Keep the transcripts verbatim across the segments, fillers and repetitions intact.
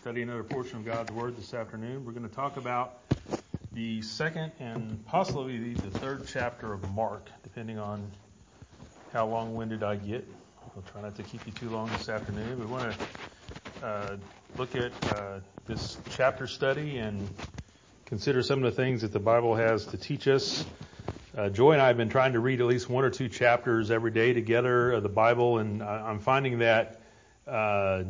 study another portion of God's Word this afternoon. We're going to talk about the second and possibly the third chapter of Mark, depending on how long-winded I get. I'll try not to keep you too long this afternoon. We want to uh, look at uh, this chapter study and consider some of the things that the Bible has to teach us. Uh, Joy and I have been trying to read at least one or two chapters every day together of the Bible, and I, I'm finding that uh,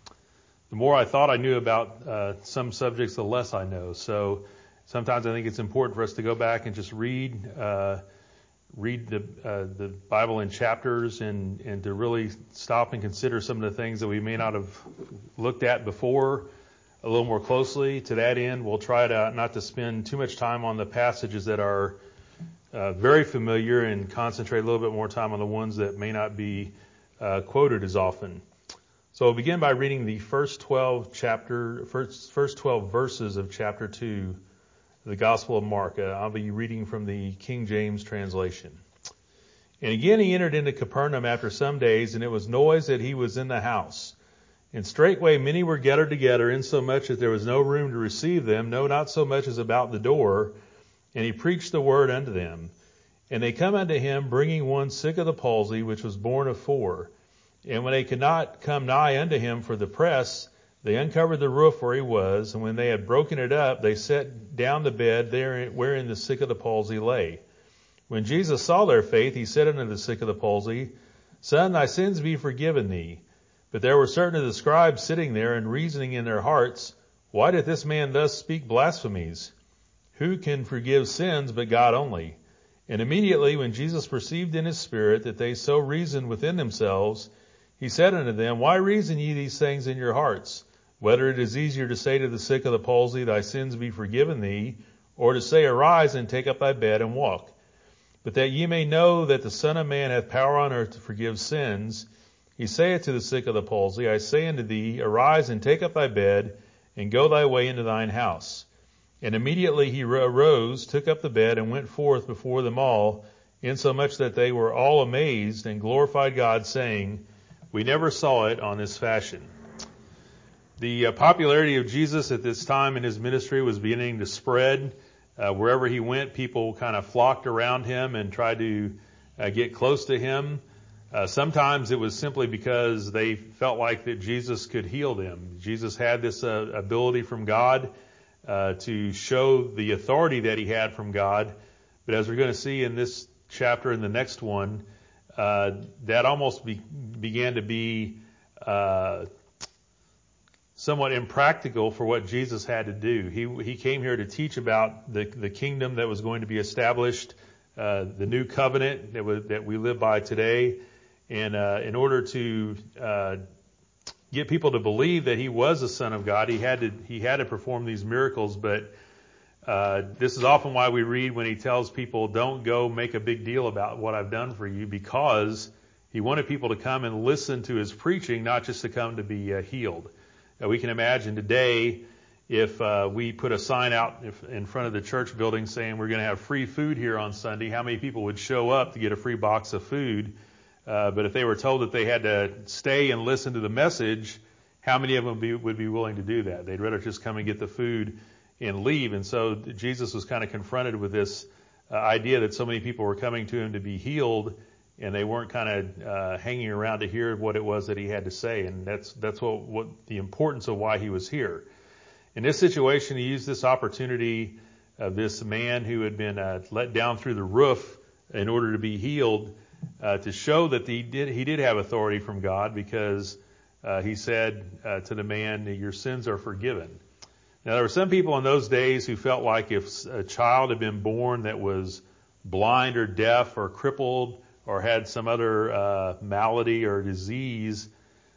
the more I thought I knew about uh, some subjects, the less I know. So sometimes I think it's important for us to go back and just read uh, read the uh, the Bible in chapters and, and to really stop and consider some of the things that we may not have looked at before a little more closely. To that end, we'll try to not to spend too much time on the passages that are uh, very familiar and concentrate a little bit more time on the ones that may not be uh, quoted as often. So we'll begin by reading the first twelve chapter, first, first twelve verses of chapter two, the Gospel of Mark. Uh, I'll be reading from the King James translation. And again he entered into Capernaum after some days, and it was noise that he was in the house. And straightway many were gathered together, insomuch that there was no room to receive them, no, not so much as about the door. And he preached the word unto them. And they come unto him, bringing one sick of the palsy, which was born of four. And when they could not come nigh unto him for the press, they uncovered the roof where he was, and when they had broken it up, they set down the bed there wherein the sick of the palsy lay. When Jesus saw their faith, he said unto the sick of the palsy, Son, thy sins be forgiven thee. But there were certain of the scribes sitting there and reasoning in their hearts, Why doth this man thus speak blasphemies? Who can forgive sins but God only? And immediately when Jesus perceived in his spirit that they so reasoned within themselves, he said unto them, Why reason ye these things in your hearts? Whether it is easier to say to the sick of the palsy, Thy sins be forgiven thee, or to say, Arise and take up thy bed and walk. But that ye may know that the Son of Man hath power on earth to forgive sins, he saith to the sick of the palsy, I say unto thee, Arise and take up thy bed, and go thy way into thine house. And immediately he arose, took up the bed, and went forth before them all, insomuch that they were all amazed, and glorified God, saying, We never saw it on this fashion. The uh, popularity of Jesus at this time in his ministry was beginning to spread. Uh, wherever he went, people kind of flocked around him and tried to uh, get close to him. Uh, sometimes it was simply because they felt like that Jesus could heal them. Jesus had this uh, ability from God uh, to show the authority that he had from God. But as we're going to see in this chapter and the next one, uh, that almost be, began to be uh, somewhat impractical for what Jesus had to do. He he came here to teach about the the kingdom that was going to be established, uh, the new covenant that was, that we live by today, and uh, in order to uh, get people to believe that he was the Son of God, he had to he had to perform these miracles. But uh, this is often why we read when he tells people, "Don't go make a big deal about what I've done for you," because he wanted people to come and listen to his preaching, not just to come to be uh, healed. Now, we can imagine today if uh, we put a sign out in front of the church building saying we're going to have free food here on Sunday, how many people would show up to get a free box of food? Uh, but if they were told that they had to stay and listen to the message, how many of them be, would be willing to do that? They'd rather just come and get the food and leave. And so Jesus was kind of confronted with this uh, idea that so many people were coming to him to be healed, and they weren't kind of uh, hanging around to hear what it was that he had to say. And that's that's what, what the importance of why he was here. In this situation, he used this opportunity of this man who had been uh, let down through the roof in order to be healed uh, to show that he did he did have authority from God, because uh, he said uh, to the man, Your sins are forgiven. Now, there were some people in those days who felt like if a child had been born that was blind or deaf or crippled or had some other uh, malady or disease,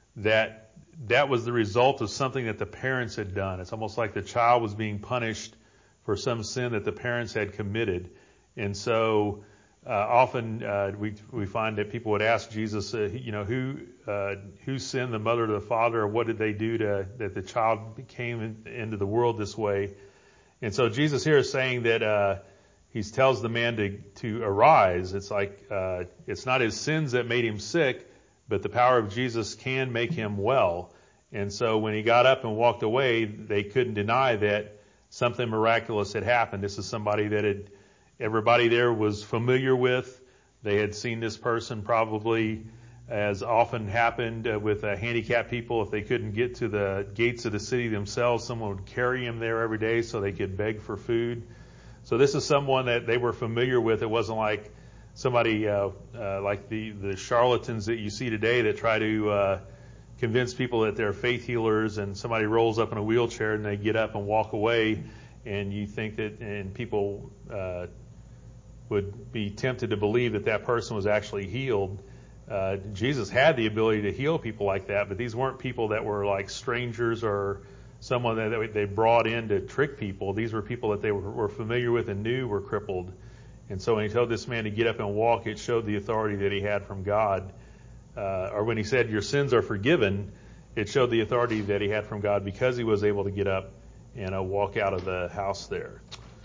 that that was the result of something that the parents had done. It's almost like the child was being punished for some sin that the parents had committed. And so uh, often uh, we we find that people would ask Jesus, uh, you know, who uh, who sinned, the mother or the father, or what did they do to that the child came in, into the world this way? And so Jesus here is saying that uh, he tells the man to, to arise. It's like, uh, it's not his sins that made him sick, but the power of Jesus can make him well. And so when he got up and walked away, they couldn't deny that something miraculous had happened. This is somebody that had, everybody there was familiar with. They had seen this person probably, as often happened uh, with uh, handicapped people. If they couldn't get to the gates of the city themselves, someone would carry them there every day so they could beg for food. So this is someone that they were familiar with. It wasn't like somebody uh, uh, like the, the charlatans that you see today that try to uh, convince people that they're faith healers, and somebody rolls up in a wheelchair and they get up and walk away, and you think that, and people uh, would be tempted to believe that that person was actually healed. Uh, Jesus had the ability to heal people like that, but these weren't people that were like strangers or someone that they brought in to trick people. These were people that they were, were familiar with and knew were crippled. And so when he told this man to get up and walk, it showed the authority that he had from God. Uh, or when he said, your sins are forgiven, it showed the authority that he had from God because he was able to get up and uh, walk out of the house there.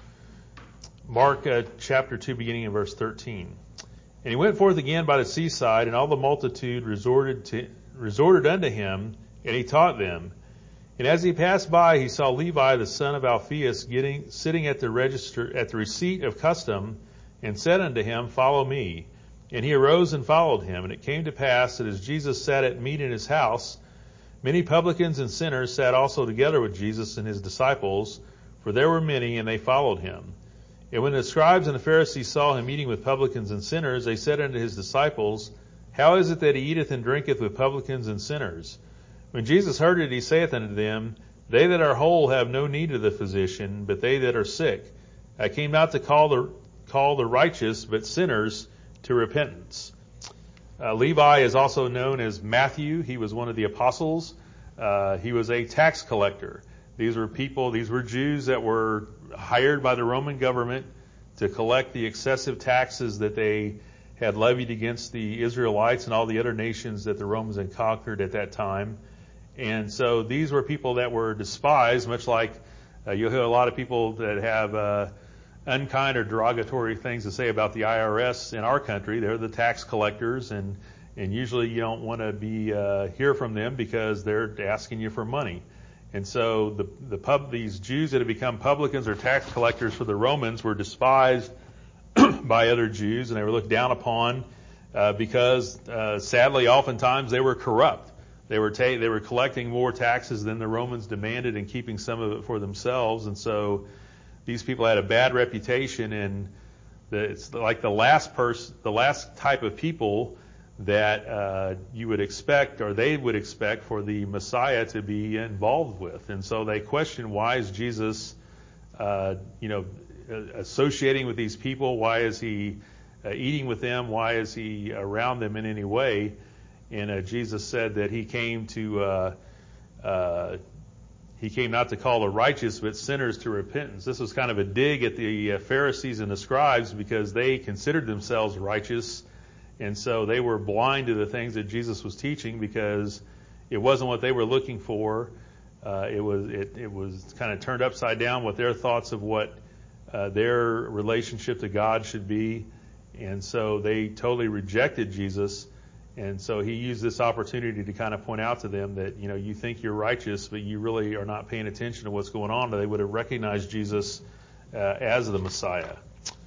Mark uh, chapter two, beginning in verse thirteen. And he went forth again by the seaside, and all the multitude resorted to resorted unto him, and he taught them. And as he passed by, he saw Levi the son of Alphaeus getting sitting at the register at the receipt of custom, and said unto him, Follow me. And he arose and followed him. And it came to pass that as Jesus sat at meat in his house, many publicans and sinners sat also together with Jesus and his disciples, for there were many, and they followed him. And when the scribes and the Pharisees saw him eating with publicans and sinners, they said unto his disciples, How is it that he eateth and drinketh with publicans and sinners? When Jesus heard it, he saith unto them, They that are whole have no need of the physician, but they that are sick. I came not to call the call the righteous, but sinners to repentance. Uh, Levi is also known as Matthew. He was one of the apostles. Uh, he was a tax collector. These were people, these were Jews that were hired by the Roman government to collect the excessive taxes that they had levied against the Israelites and all the other nations that the Romans had conquered at that time. And so these were people that were despised, much like uh, you'll hear a lot of people that have uh, unkind or derogatory things to say about the I R S in our country. They're the tax collectors, and and usually you don't want to be uh, hear from them because they're asking you for money. And so the the pub these Jews that had become publicans or tax collectors for the Romans were despised by other Jews, and they were looked down upon uh, because uh, sadly, oftentimes they were corrupt. They were ta- they were collecting more taxes than the Romans demanded and keeping some of it for themselves, and so these people had a bad reputation, and the, it's like the last person, the last type of people that uh, you would expect, or they would expect, for the Messiah to be involved with. And so they question, why is Jesus, uh, you know, associating with these people? Why is he uh, eating with them? Why is he around them in any way? And uh, Jesus said that he came to uh, uh, He came not to call the righteous, but sinners to repentance. This was kind of a dig at the Pharisees and the scribes because they considered themselves righteous. And so they were blind to the things that Jesus was teaching because it wasn't what they were looking for. Uh, it was it, it was kind of turned upside down what their thoughts of what uh, their relationship to God should be. And so they totally rejected Jesus. And so he used this opportunity to kind of point out to them that, you know, you think you're righteous, but you really are not paying attention to what's going on. They would have recognized Jesus uh, as the Messiah.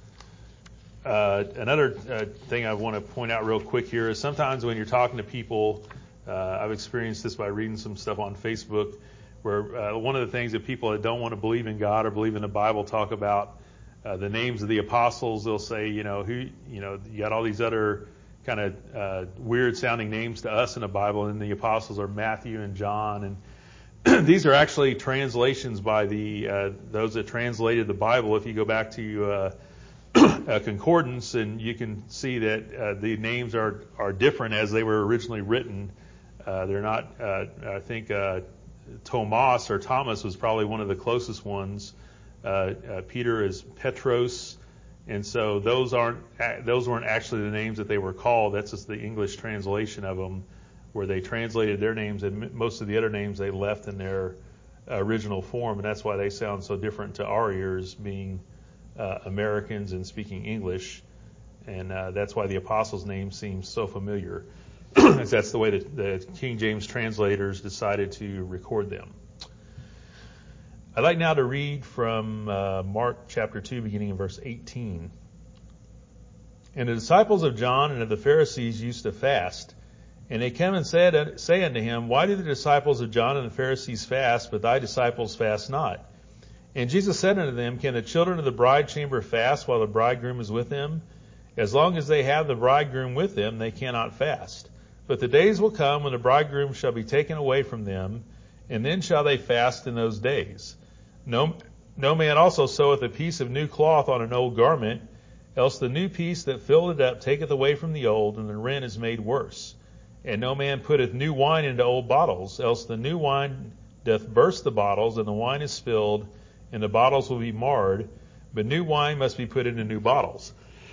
Uh, another uh, thing I want to point out real quick here is sometimes when you're talking to people, uh, I've experienced this by reading some stuff on Facebook, where uh, one of the things that people that don't want to believe in God or believe in the Bible talk about uh, the names of the apostles. They'll say, you know, who, you know, you got all these other kind of uh, weird sounding names to us in the Bible, and the apostles are Matthew and John, and these are actually translations by the uh, those that translated the Bible. If you go back to uh, a concordance, and you can see that uh, the names are are different as they were originally written. Uh, they're not. Uh, I think uh, Thomas or Thomas was probably one of the closest ones. Uh, uh, Peter is Petros. And so those aren't those weren't actually the names that they were called. That's just the English translation of them, where they translated their names, and most of the other names they left in their original form, and that's why they sound so different to our ears, being uh, Americans and speaking English, and uh, that's why the apostles' name seems so familiar. as that's the way that the King James translators decided to record them. I'd like now to read from uh, Mark chapter two, beginning in verse eighteen. And the disciples of John and of the Pharisees used to fast. And they came and said, say unto him, Why do the disciples of John and the Pharisees fast, but thy disciples fast not? And Jesus said unto them, Can the children of the bride chamber fast while the bridegroom is with them? As long as they have the bridegroom with them, they cannot fast. But the days will come when the bridegroom shall be taken away from them, and then shall they fast in those days. No, no man also seweth a piece of new cloth on an old garment, else the new piece that filled it up taketh away from the old, and the rent is made worse. And no man putteth new wine into old bottles, else the new wine doth burst the bottles, and the wine is spilled, and the bottles will be marred, but new wine must be put into new bottles.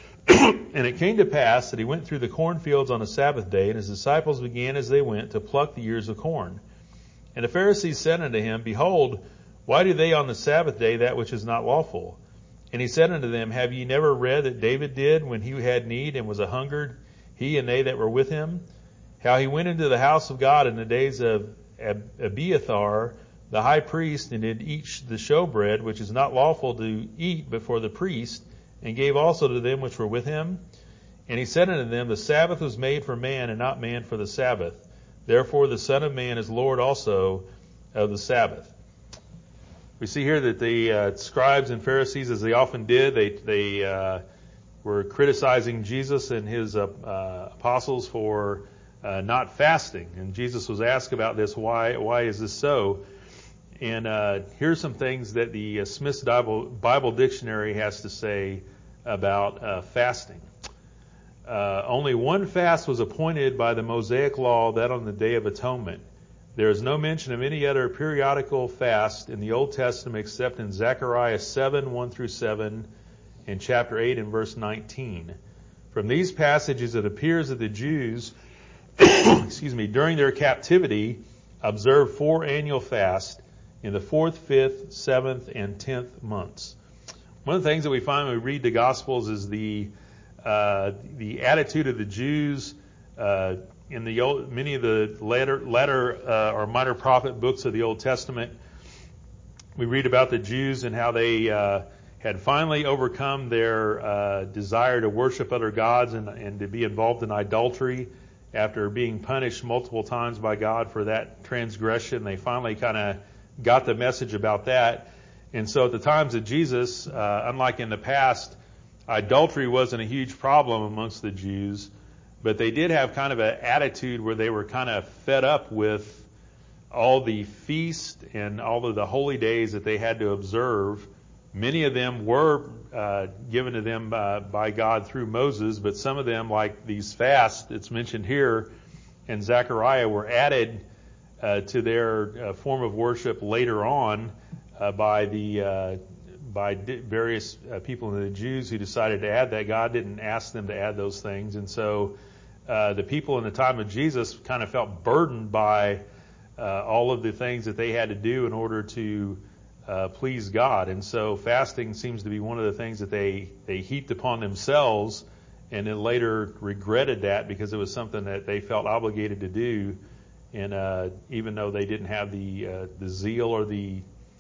And it came to pass that he went through the cornfields on a Sabbath day, and his disciples began as they went to pluck the ears of corn. And the Pharisees said unto him, Behold, why do they on the Sabbath day that which is not lawful? And he said unto them, Have ye never read that David did when he had need and was a hungered, he and they that were with him? How he went into the house of God in the days of Abiathar, the high priest, and did eat the showbread, which is not lawful to eat before the priest, and gave also to them which were with him. And he said unto them, The Sabbath was made for man, and not man for the Sabbath. Therefore the Son of Man is Lord also of the Sabbath. We see here that the uh, scribes and Pharisees, as they often did, they they uh, were criticizing Jesus and his uh, uh, apostles for uh, not fasting. And Jesus was asked about this. Why? Why is this so? And uh, here's some things that the uh, Smith's Bible, Bible Dictionary has to say about uh, fasting. Uh, only one fast was appointed by the Mosaic law, that on the Day of Atonement. There is no mention of any other periodical fast in the Old Testament except in Zechariah seven, one through seven, and chapter eight and verse nineteen. From these passages, it appears that the Jews, excuse me, during their captivity, observed four annual fasts in the fourth, fifth, seventh, and tenth months. One of the things that we find when we read the Gospels is the uh, the attitude of the Jews uh, in the old, many of the latter, latter uh, or minor prophet books of the Old Testament. We read about the Jews and how they uh, had finally overcome their uh, desire to worship other gods and, and to be involved in idolatry. After being punished multiple times by God for that transgression, they finally kind of got the message about that. And so at the times of Jesus, uh, unlike in the past, idolatry wasn't a huge problem amongst the Jews, but they did have kind of an attitude where they were kind of fed up with all the feasts and all of the holy days that they had to observe. Many of them were uh, given to them uh, by God through Moses, but some of them, like these fasts that's mentioned here in Zechariah, were added uh, to their uh, form of worship later on uh, by the uh, by di- various uh, people in the Jews who decided to add that. God didn't ask them to add those things, and so uh, the people in the time of Jesus kind of felt burdened by uh, all of the things that they had to do in order to Uh, please God. And so fasting seems to be one of the things that they, they heaped upon themselves and then later regretted that because it was something that they felt obligated to do. And uh, even though they didn't have the, uh, the zeal or the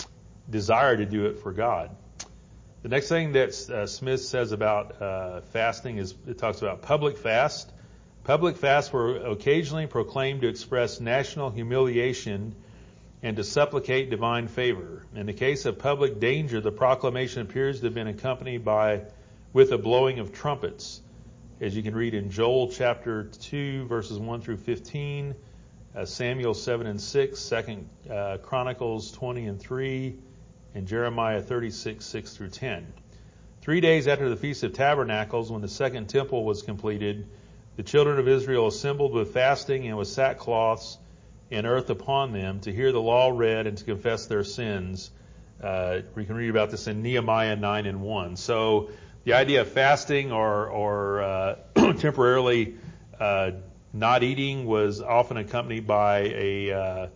desire to do it for God. The next thing that uh, Smith says about uh, fasting is it talks about public fast. Public fasts were occasionally proclaimed to express national humiliation and to supplicate divine favor. In the case of public danger, the proclamation appears to have been accompanied by with a blowing of trumpets, as you can read in Joel chapter two, verses one through fifteen, uh, Samuel seven and six, Second uh, Chronicles twenty and three, and Jeremiah thirty-six, six through ten. Three days after the Feast of Tabernacles, when the second temple was completed, the children of Israel assembled with fasting and with sackcloths and earth upon them to hear the law read and to confess their sins. Uh, we can read about this in Nehemiah nine and one. So the idea of fasting or, or uh, temporarily uh, not eating was often accompanied by a uh,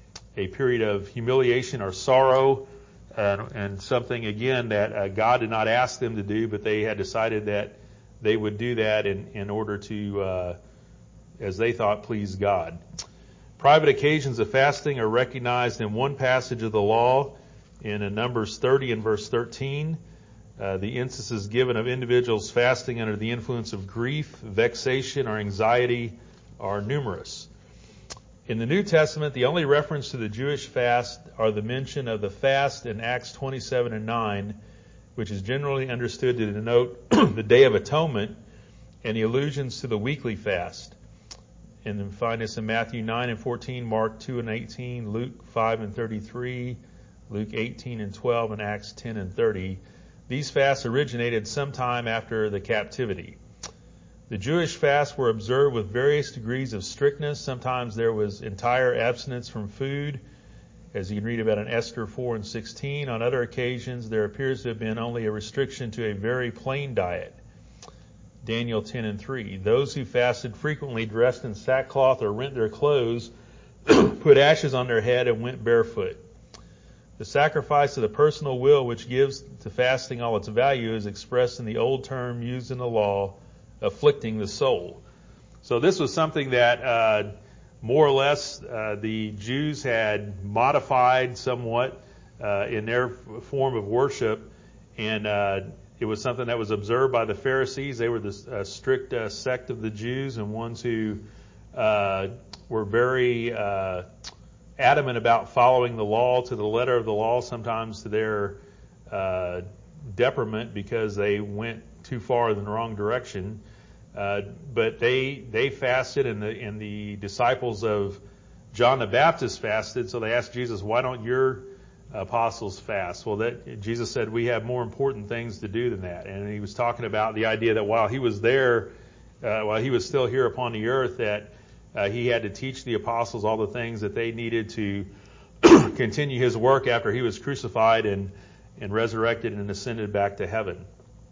a period of humiliation or sorrow, uh, and something again that uh, God did not ask them to do, but they had decided that they would do that in, in order to uh, as they thought pleased God. Private occasions of fasting are recognized in one passage of the law in Numbers thirty and verse thirteen. Uh, the instances given of individuals fasting under the influence of grief, vexation, or anxiety are numerous. In the New Testament, the only reference to the Jewish fast are the mention of the fast in Acts twenty-seven and nine, which is generally understood to denote the Day of Atonement, and the allusions to the weekly fast. And then find this in Matthew nine and fourteen, Mark two and eighteen, Luke five and thirty-three, Luke eighteen and twelve, and Acts ten and thirty. These fasts originated sometime after the captivity. The Jewish fasts were observed with various degrees of strictness. Sometimes there was entire abstinence from food, as you can read about in Esther four and sixteen. On other occasions, there appears to have been only a restriction to a very plain diet. Daniel ten and three. Those who fasted frequently dressed in sackcloth or rent their clothes, put ashes on their head, and went barefoot. The sacrifice of the personal will, which gives to fasting all its value, is expressed in the old term used in the law, afflicting the soul. So this was something that uh, more or less uh, the Jews had modified somewhat uh, in their form of worship, and uh, it was something that was observed by the Pharisees. They were the uh, strict uh, sect of the Jews, and ones who uh, were very uh, adamant about following the law to the letter of the law, sometimes to their uh, detriment because they went too far in the wrong direction. Uh, but they they fasted, and the and the disciples of John the Baptist fasted. So they asked Jesus, "Why don't your apostles fast?" Well, that Jesus said, "We have more important things to do than that." And he was talking about the idea that while he was there, uh, while he was still here upon the earth, that uh, he had to teach the apostles all the things that they needed to continue his work after he was crucified and and resurrected and ascended back to heaven.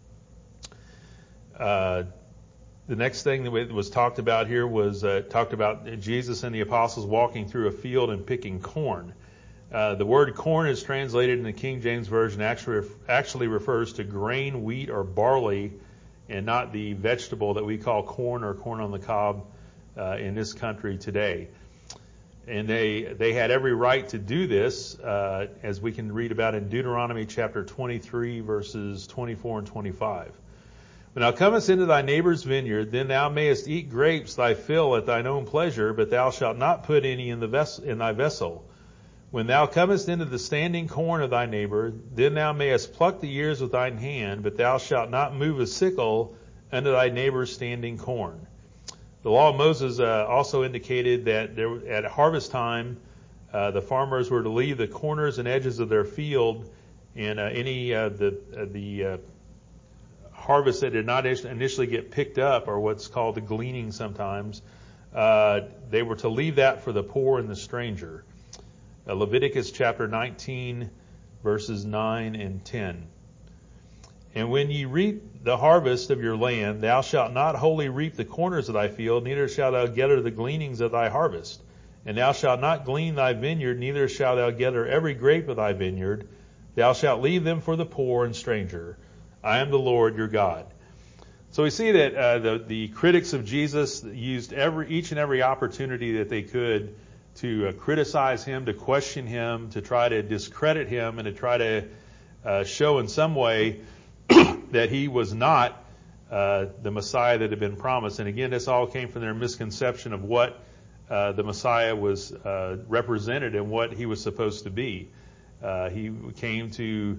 Uh, The next thing that was talked about here was uh, talked about Jesus and the apostles walking through a field and picking corn. Uh, the word corn is translated in the King James Version actually actually refers to grain, wheat, or barley, and not the vegetable that we call corn or corn on the cob uh, in this country today. And they they had every right to do this, uh, as we can read about in Deuteronomy chapter twenty-three, verses twenty-four and twenty-five. When thou comest into thy neighbor's vineyard, then thou mayest eat grapes thy fill at thine own pleasure, but thou shalt not put any in the vessel, in thy vessel. When thou comest into the standing corn of thy neighbor, then thou mayest pluck the ears with thine hand, but thou shalt not move a sickle unto thy neighbor's standing corn. The law of Moses uh, also indicated that there, at harvest time, uh, the farmers were to leave the corners and edges of their field, and uh, any uh, the uh, the uh, harvest that did not initially get picked up, or what's called the gleaning sometimes, uh, they were to leave that for the poor and the stranger. Uh, Leviticus chapter nineteen, verses nine and ten. And when ye reap the harvest of your land, thou shalt not wholly reap the corners of thy field, neither shalt thou gather the gleanings of thy harvest. And thou shalt not glean thy vineyard, neither shalt thou gather every grape of thy vineyard. Thou shalt leave them for the poor and stranger. I am the Lord your God. So we see that uh, the, the critics of Jesus used every each and every opportunity that they could to uh, criticize him, to question him, to try to discredit him, and to try to uh, show in some way that he was not uh, the Messiah that had been promised. And again, this all came from their misconception of what uh, the Messiah was uh, represented and what he was supposed to be. Uh, he came to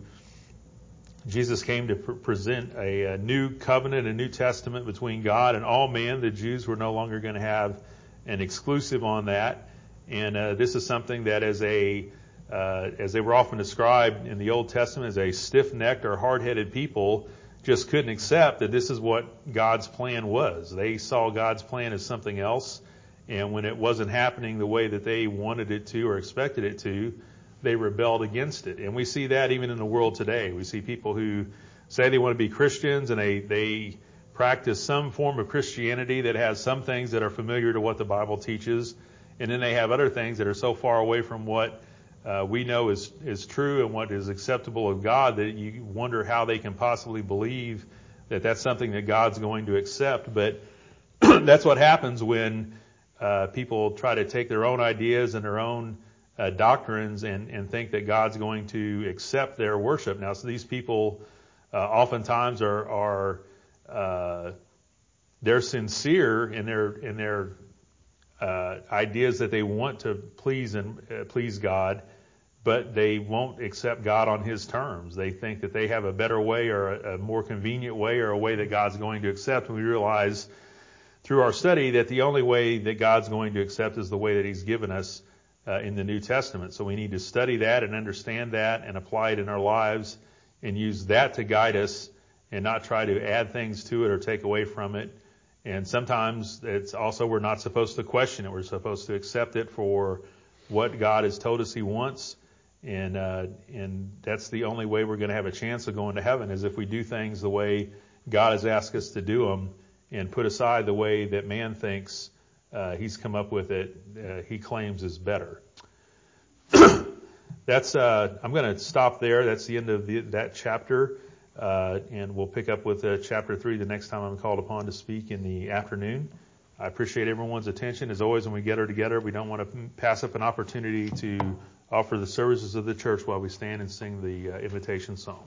Jesus came to pr- present a, a new covenant, a new testament between God and all men. The Jews were no longer going to have an exclusive on that. And uh, this is something that as a, uh, as they were often described in the Old Testament as a stiff-necked or hard-headed people, just couldn't accept that this is what God's plan was. They saw God's plan as something else. And when it wasn't happening the way that they wanted it to or expected it to, they rebelled against it. And we see that even in the world today. We see people who say they want to be Christians, and they, they practice some form of Christianity that has some things that are familiar to what the Bible teaches. And then they have other things that are so far away from what uh, we know is, is true and what is acceptable of God that you wonder how they can possibly believe that that's something that God's going to accept. But that's what happens when uh, people try to take their own ideas and their own uh, doctrines and, and think that God's going to accept their worship. Now, so these people uh, oftentimes are, are uh, they're sincere in their in their uh, ideas that they want to please and uh, please God, but they won't accept God on His terms. They think that they have a better way or a, a more convenient way or a way that God's going to accept. And we realize through our study that the only way that God's going to accept is the way that He's given us uh, in the New Testament. So we need to study that and understand that and apply it in our lives and use that to guide us and not try to add things to it or take away from it. And sometimes it's also we're not supposed to question it. We're supposed to accept it for what God has told us He wants. And uh, and that's the only way we're going to have a chance of going to heaven is if we do things the way God has asked us to do them and put aside the way that man thinks uh, he's come up with it, uh, he claims is better. That's uh, I'm going to stop there. That's the end of the, that chapter. Uh, and we'll pick up with uh, chapter three the next time I'm called upon to speak in the afternoon. I appreciate everyone's attention. As always, when we get her together, we don't want to pass up an opportunity to offer the services of the church while we stand and sing the uh, invitation song.